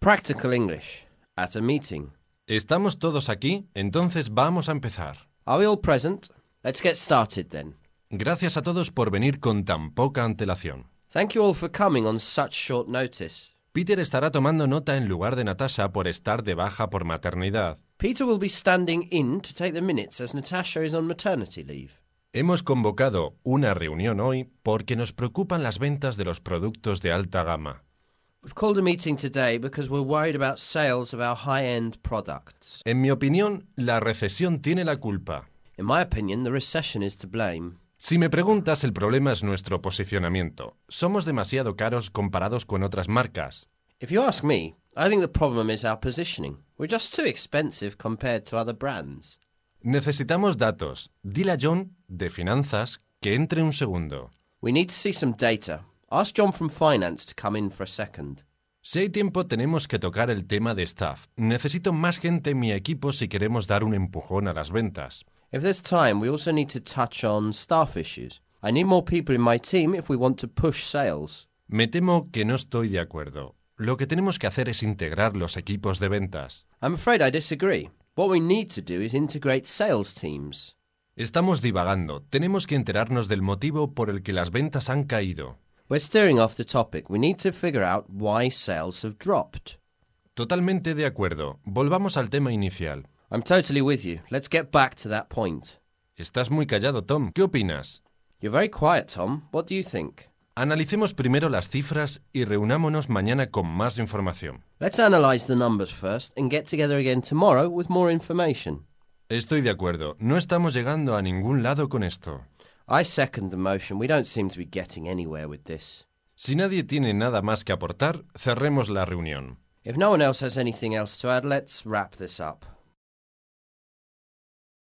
Practical English at a meeting. ¿Estamos todos aquí? Entonces vamos a empezar. Are we all present? Let's get started then. Gracias a todos por venir con tan poca antelación. Thank you all for coming on such short notice. Peter estará tomando nota en lugar de Natasha por estar de baja por maternidad. Peter will be standing in to take the minutes as Natasha is on maternity leave. Hemos convocado una reunión hoy porque nos preocupan las ventas de los productos de alta gama. We've called a meeting today because we're worried about sales of our high-end products. En mi opinión, la recesión tiene la culpa. In my opinion, the recession is to blame. Si me preguntas, el problema es nuestro posicionamiento. Somos demasiado caros comparados con otras marcas. If you ask me, I think the problem is our positioning. We're just too expensive compared to other brands. Necesitamos datos. Dile a John, de finanzas, que entre un segundo. We need to see some data. Ask John from finance to come in for a second. Si hay tiempo, tenemos que tocar el tema de staff. Necesito más gente en mi equipo si queremos dar un empujón a las ventas. If there's time, we also need to touch on staff issues. I need more people in my team if we want to push sales. Me temo que no estoy de acuerdo. Lo que tenemos que hacer es integrar los equipos de ventas. I'm afraid I disagree. What we need to do is integrate sales teams. Estamos divagando. Tenemos que enterarnos del motivo por el que las ventas han caído. We're steering off the topic. We need to figure out why sales have dropped. Totalmente de acuerdo. Volvamos al tema inicial. I'm totally with you. Let's get back to that point. Estás muy callado, Tom. ¿Qué opinas? You're very quiet, Tom. What do you think? Analicemos primero las cifras y reunámonos mañana con más información. Let's analyze the numbers first and get together again tomorrow with more information. Estoy de acuerdo. No estamos llegando a ningún lado con esto. I second the motion. We don't seem to be getting anywhere with this. Si nadie tiene nada más que aportar, cerremos la reunión. If no one else has anything else to add, let's wrap this up.